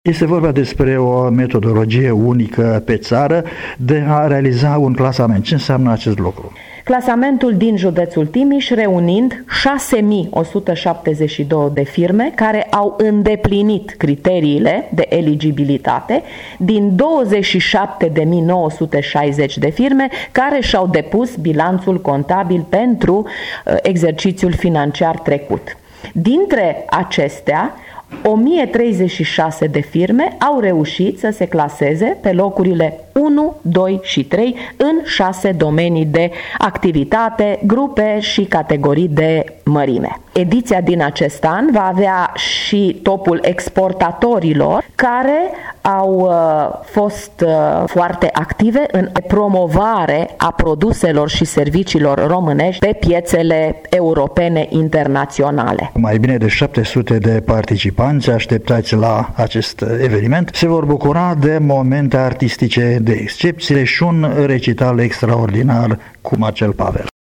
Este vorba despre o metodologie unică pe țară de a realiza un clasament. Ce înseamnă acest lucru? Clasamentul din județul Timiș reunind 6172 de firme care au îndeplinit criteriile de eligibilitate din 27.960 de firme care și-au depus bilanțul contabil pentru exercițiul financiar trecut. Dintre acestea, 1036 de firme au reușit să se claseze pe locurile 1, 2 și 3 în 6 domenii de activitate, grupe și categorii de mărime. Ediția din acest an va avea și topul exportatorilor care au fost foarte active în promovare a produselor și serviciilor românești pe piețele europene internaționale. Mai bine de 700 de participanți așteptați la acest eveniment se vor bucura de momente artistice de excepție și un recital extraordinar cu Marcel Pavel.